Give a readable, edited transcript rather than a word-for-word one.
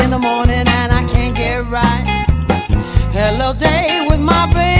in the morning and I can't get right. Hello day with my baby.